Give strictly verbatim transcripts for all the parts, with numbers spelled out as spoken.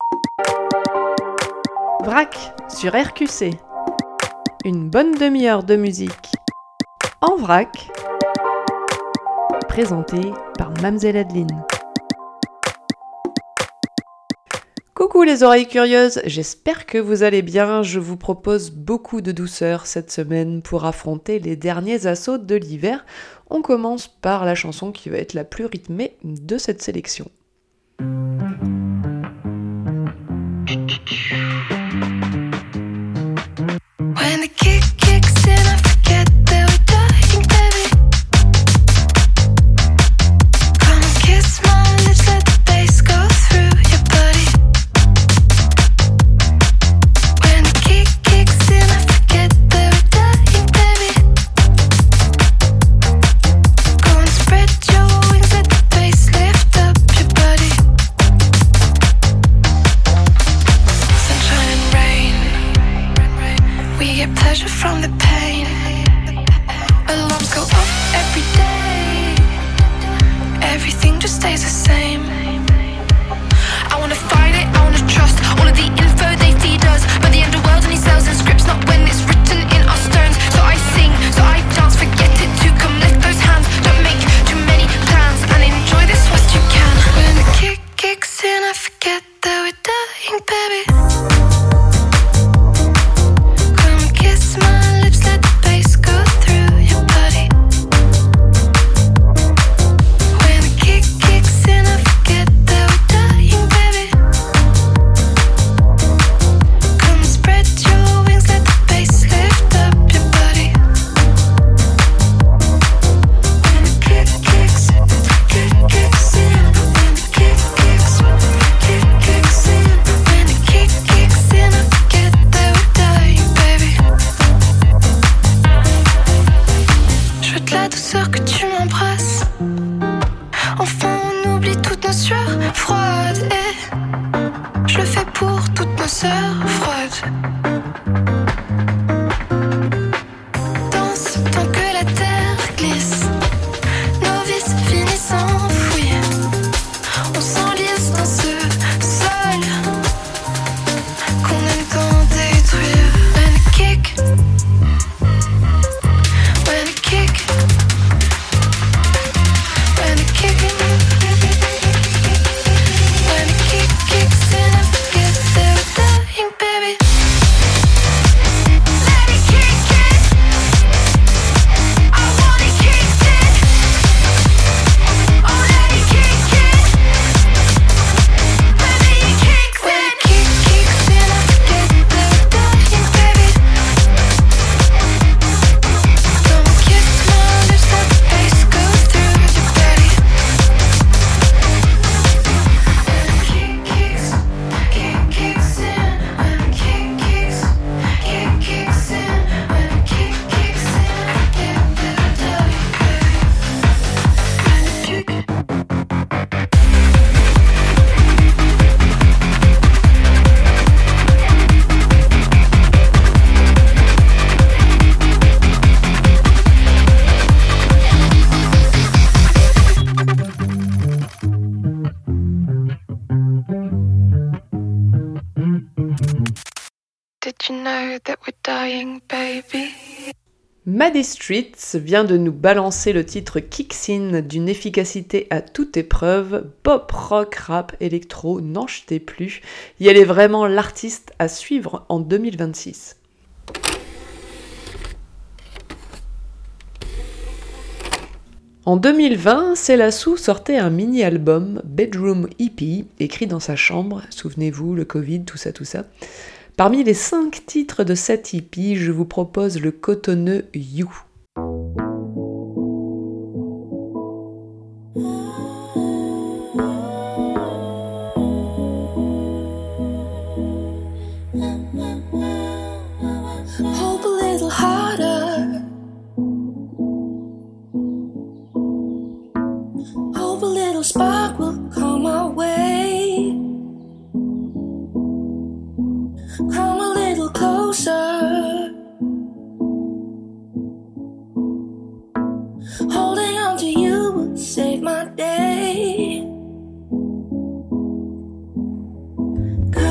Vrac sur R Q C. Une bonne demi-heure de musique en vrac, présentée par Mamzelle Adeline. Coucou les oreilles curieuses, j'espère que vous allez bien. Je vous propose beaucoup de douceur cette semaine pour affronter les derniers assauts de l'hiver. On commence par la chanson qui va être la plus rythmée de cette sélection. When the kick kicks in, I forget that we're dying, baby. Come and kiss my lips, let the bass go through your body. When the kick kicks in, I forget that we're dying, baby. Go and spread your wings, let the bass lift up your body. Sunshine and rain, we get pleasure from the pain. Alarms go off every day. Everything just stays the same. I wanna fight it, I wanna trust all of the info they feed us. But the underworld only sells in scripts, not when it's written in our stones. So I sing, so I dance, forget it to come lift those hands. Don't make too many plans and enjoy this whilst you can. When the kick kicks in, I forget that we're dying, baby. Maddie Streets vient de nous balancer le titre Kicks In d'une efficacité à toute épreuve, pop, rock, rap, électro, n'en jetez plus, et elle est vraiment l'artiste à suivre en deux mille vingt-six. En deux mille vingt, Céla Sou sortait un mini-album, Bedroom E P, écrit dans sa chambre, souvenez-vous, le Covid, tout ça, tout ça. Parmi les cinq titres de cet E P, je vous propose le cotonneux You. Hope a little harder. Hope a little spark will come our way. Come a little closer. Holding on to you will save my day.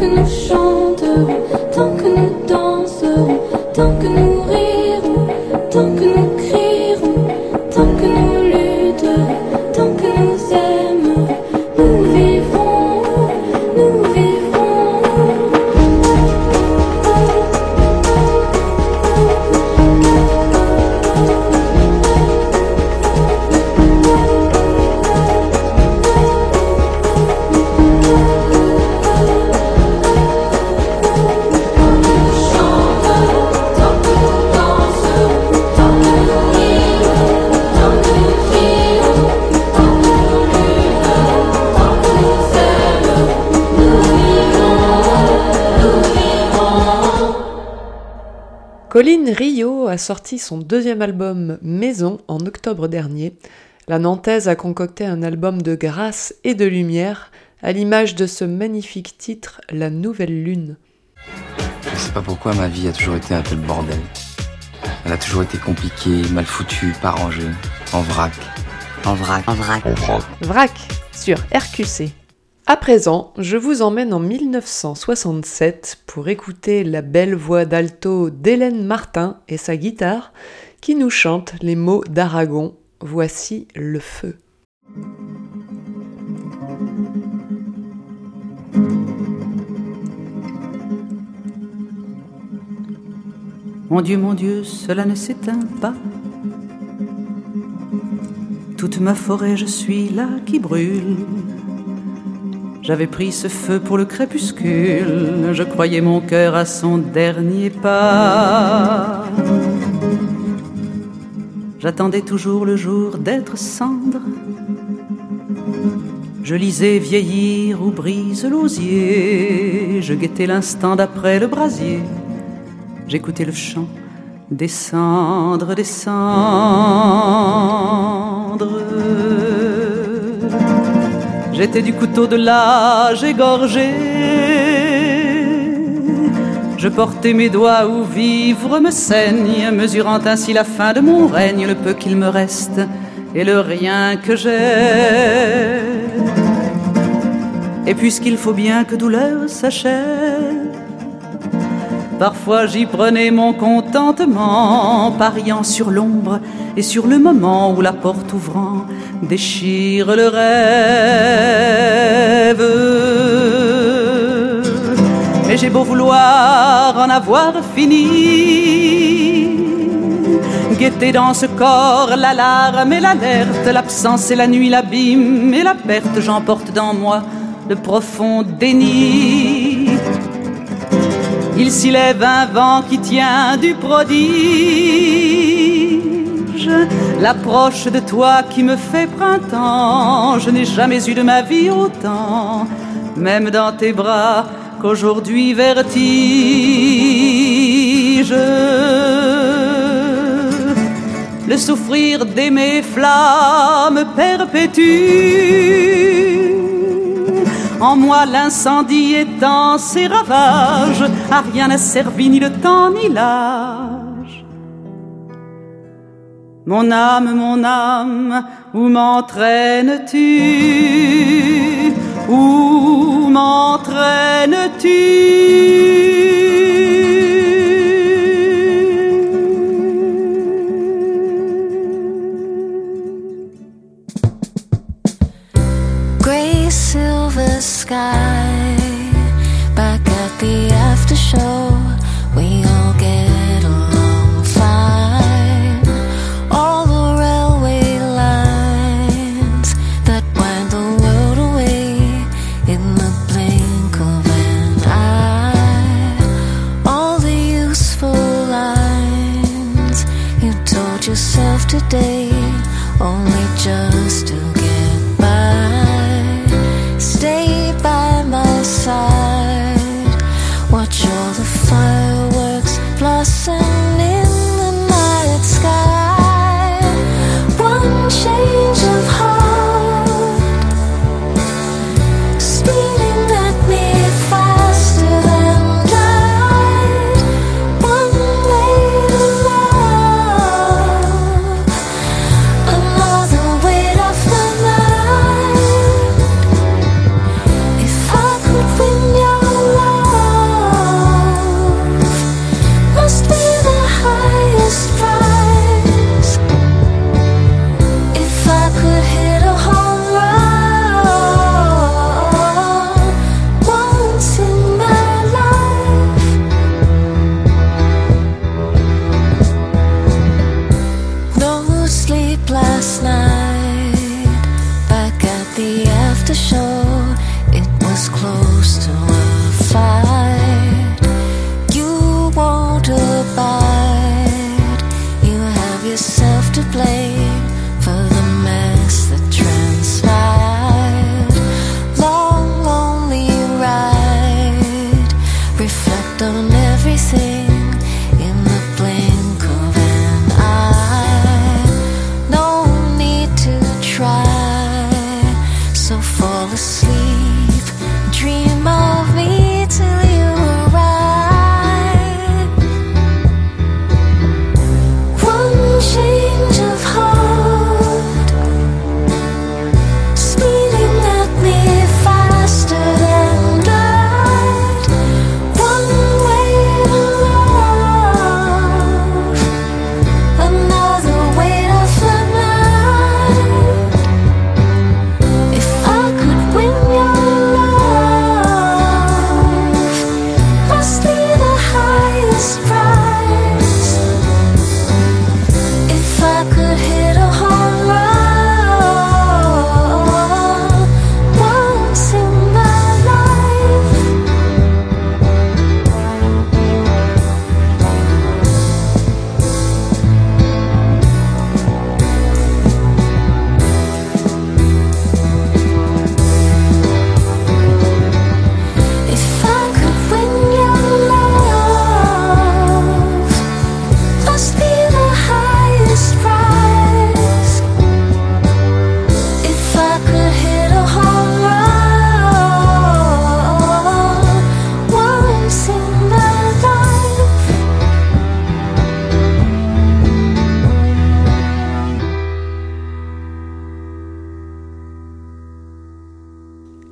que nous chanterons, tant que nous danserons, tant que nous rirons, tant que nous crierons, tant que nous lutterons, tant que nous aimerons, nous vivrons, nous vivrons. Colline Rio a sorti son deuxième album Maison en octobre dernier. La Nantaise a concocté un album de grâce et de lumière, à l'image de ce magnifique titre, La Nouvelle Lune. Je sais pas pourquoi ma vie a toujours été un tel bordel. Elle a toujours été compliquée, mal foutue, pas rangée, en vrac. En vrac, en vrac, en vrac. Vrac, sur R Q C. À présent, je vous emmène en mille neuf cent soixante-sept pour écouter la belle voix d'alto d'Hélène Martin et sa guitare qui nous chante les mots d'Aragon. Voici le feu. Mon Dieu, mon Dieu, cela ne s'éteint pas. Toute ma forêt, je suis là qui brûle. J'avais pris ce feu pour le crépuscule. Je croyais mon cœur à son dernier pas. J'attendais toujours le jour d'être cendre. Je lisais vieillir où brise l'osier. Je guettais l'instant d'après le brasier. J'écoutais le chant descendre, descendre. J'étais du couteau de l'âge égorgé. Je portais mes doigts où vivre me saigne, mesurant ainsi la fin de mon règne, le peu qu'il me reste et le rien que j'ai. Et puisqu'il faut bien que douleur s'achève, parfois j'y prenais mon contentement, pariant sur l'ombre et sur le moment où la porte ouvrant déchire le rêve. Mais j'ai beau vouloir en avoir fini, guetter dans ce corps l'alarme et l'alerte, l'absence et la nuit, l'abîme et la perte, j'emporte dans moi le profond déni. Il s'y lève un vent qui tient du prodige, l'approche de toi qui me fait printemps. Je n'ai jamais eu de ma vie autant, même dans tes bras, qu'aujourd'hui vertige. Le souffrir d'aimer flamme perpétue. En moi l'incendie étend ses ravages, à rien n'a servi ni le temps ni l'âge. Mon âme, mon âme, où m'entraînes-tu? Où m'entraînes-tu? Grey silver sky, back at the after show, we all get along fine. All the railway lines that wind the world away in the blink of an eye. All the useful lines you told yourself today, only just to get by. Stay by my side, watch all the fireworks blossom in the night sky. One change of heart, speeding at me faster than light. One way to love, another weight off the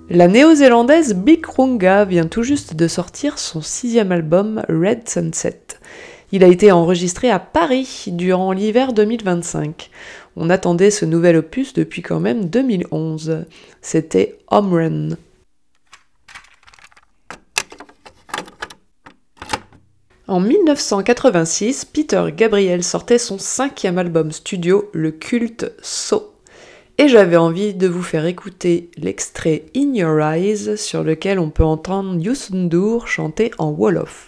La néo-zélandaise Bikrunga vient tout juste de sortir son sixième album Red Sunset. Il a été enregistré à Paris durant l'hiver deux mille vingt-cinq. On attendait ce nouvel opus depuis quand même deux mille onze. C'était Home Run. En dix-neuf cent quatre-vingt-six, Peter Gabriel sortait son cinquième album studio, le culte So. Et j'avais envie de vous faire écouter l'extrait In Your Eyes, sur lequel on peut entendre Youssou N'Dour chanter en Wolof.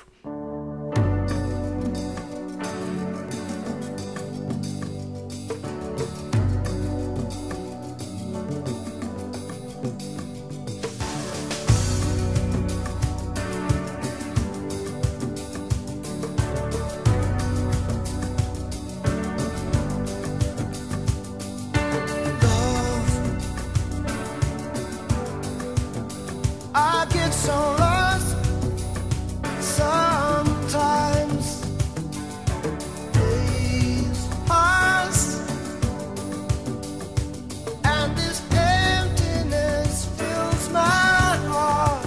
I get so lost sometimes. Days pass and this emptiness fills my heart.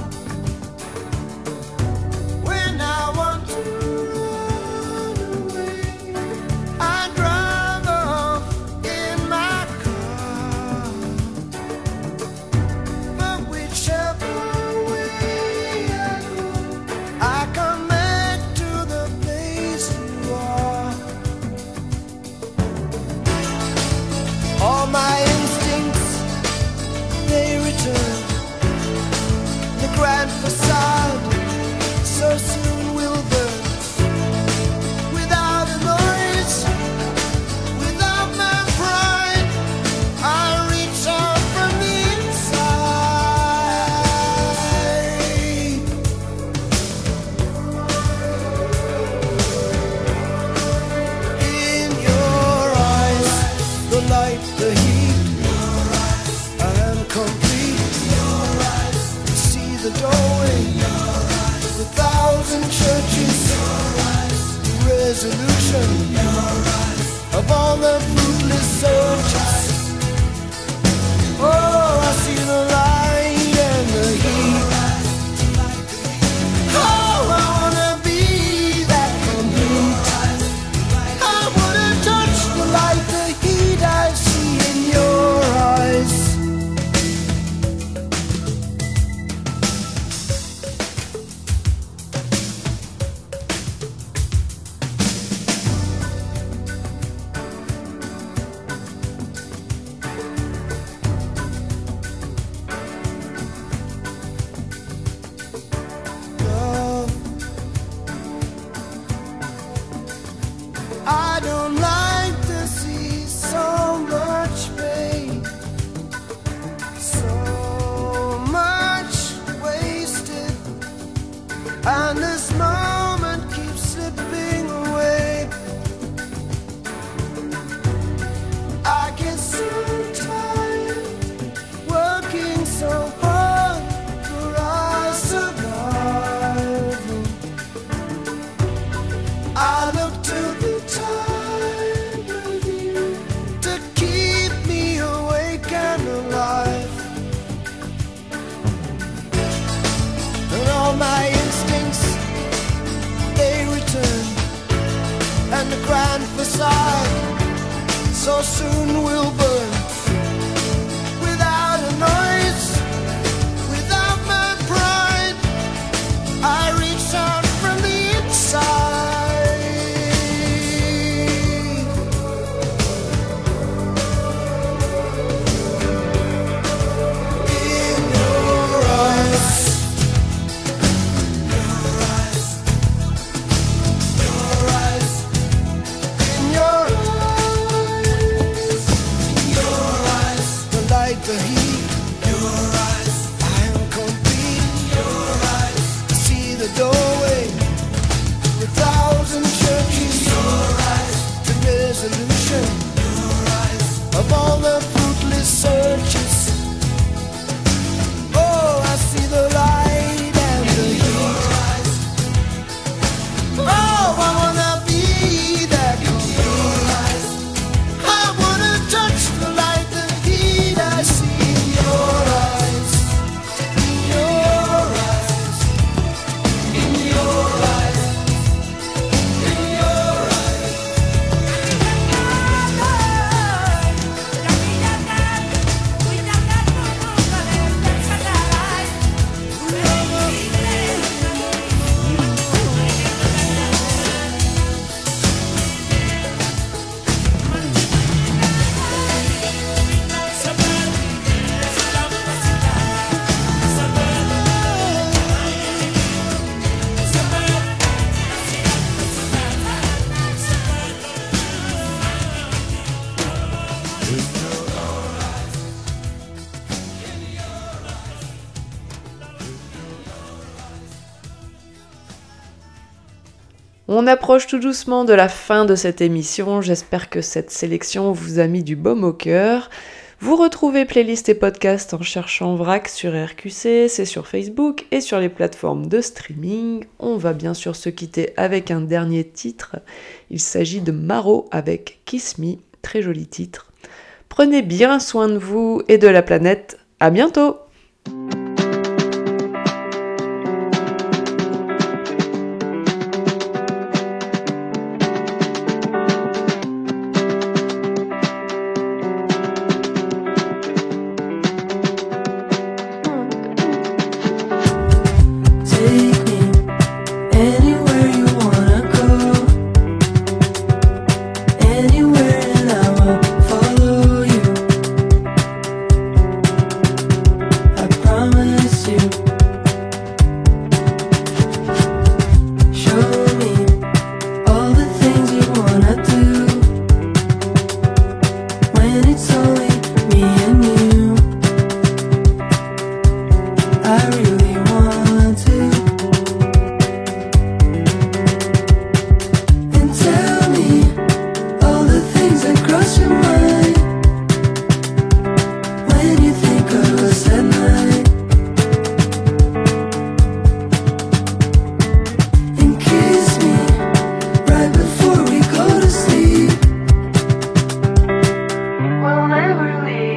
When I want to run away, I drive off in my car. But whichever all my instincts, they return. The grand facade so soon will burn. Without a noise, without my pride, I reach out from the inside. In your eyes, the light, the heat, I am complete. See the doorway, the thousand churches, the resolution of all the fruitless soldiers. Oh, I see the light and the heat. Oh, I wanna be that complete. I wanna touch the light, the heat I see in your eyes. Love, I don't like to see so much pain, so much wasted, and this moment keeps slipping away. I get so tired working so hard for our survival. I look to the time with you to keep me awake and alive. And all my instincts, they return. And the grand facade so soon will burn. Without a noise, without my pride, I reach out from the inside. In your eyes, your eyes, your eyes, in your eyes. On approche tout doucement de la fin de cette émission, j'espère que cette sélection vous a mis du baume au cœur. Vous retrouvez playlist et podcast en cherchant Vrac sur R Q C, c'est sur Facebook et sur les plateformes de streaming. On va bien sûr se quitter avec un dernier titre, il s'agit de Maro avec Kiss Me, très joli titre. Prenez bien soin de vous et de la planète, à bientôt! We'll never leave.